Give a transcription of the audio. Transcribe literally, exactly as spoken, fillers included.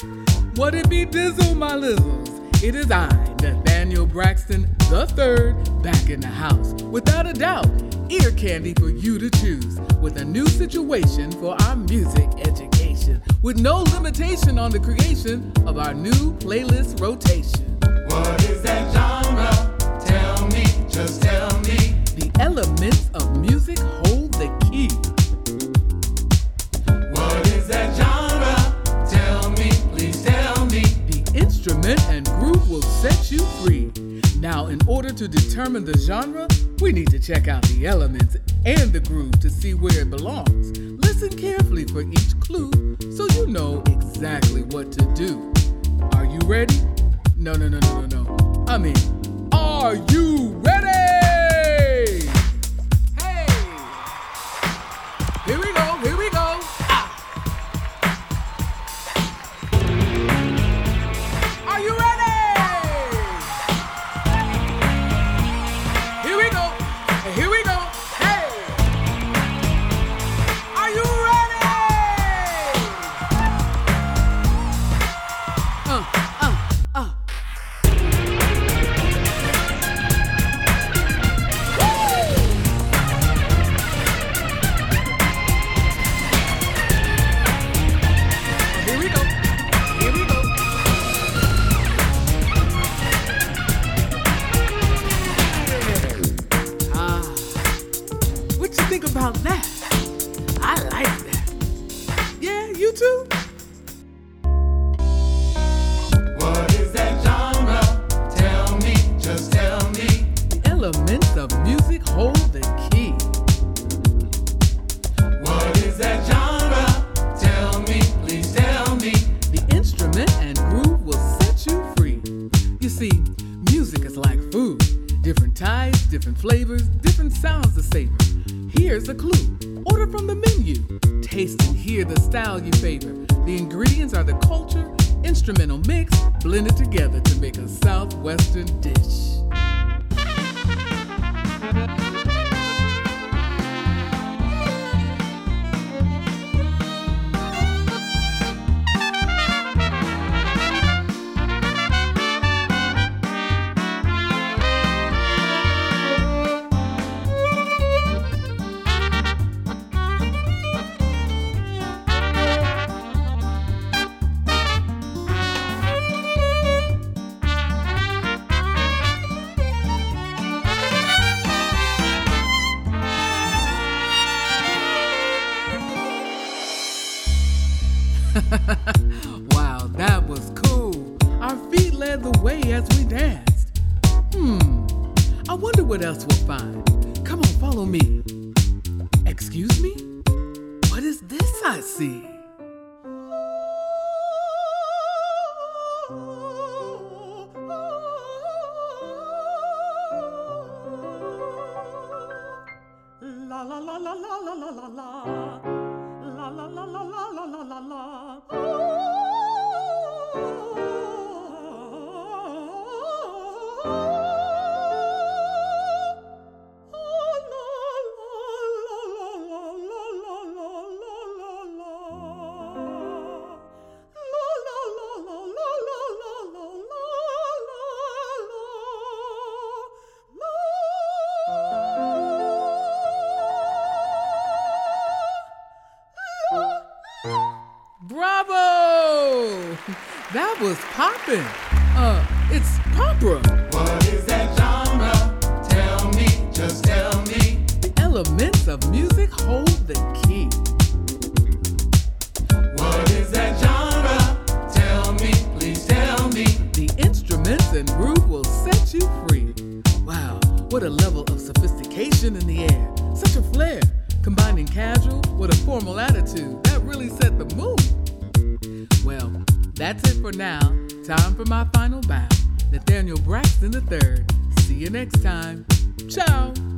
What it be dizzle, my lizzles? It is I, Nathaniel Braxton the third, back in the house. Without a doubt, ear candy for you to choose, with a new situation for our music education, with no limitation on the creation of our new playlist rotation. What is that genre? Tell me, just tell me. The elements of music hold the key. What is that genre? Tell me, please tell me. The instrument and groove will set you free. Now, in order to determine the genre, we need to check out the elements and the groove to see where it belongs. Listen carefully for each clue so you know exactly what to do. Are you ready? No, no, no, no, no, no. I mean, are you ready? Hey! Here we go, here we go. Ah! Are you ready? Here we go, and here we go. Hey! Are you ready? Uh, uh, uh. Here we go. Here we go. Ah, what you think about that? I like that. Yeah, you too? What is that genre? Tell me, just tell me. The elements of music hold the key. What is that genre? Tell me, please tell me. The instrument and groove will set you free. You see, music is like food. Different types, different flavors, different sounds to savor. Here's a clue. Order from the menu. Taste and hear the style you favor. The ingredients are the culture, instrumental mix, blended together to make a southwestern dish. Wow, that was cool. Our feet led the way as we danced. Hmm, I wonder what else we'll find. Come on, follow me. Excuse me? What is this I see? La la la la la la la la la. La la la la la la la la la. Ooh. Bravo! That was poppin'. Uh, it's opera. What is that genre? Tell me, just tell me. The elements of music hold the key. What is that genre? Tell me, please tell me. The instruments and groove will set you free. Wow, what a level of sophistication in the air. Such a flair, combining casual with a formal attitude. That really set the mood. Well, that's it for now. Time for my final bow. Nathaniel Braxton the third. See you next time. Ciao.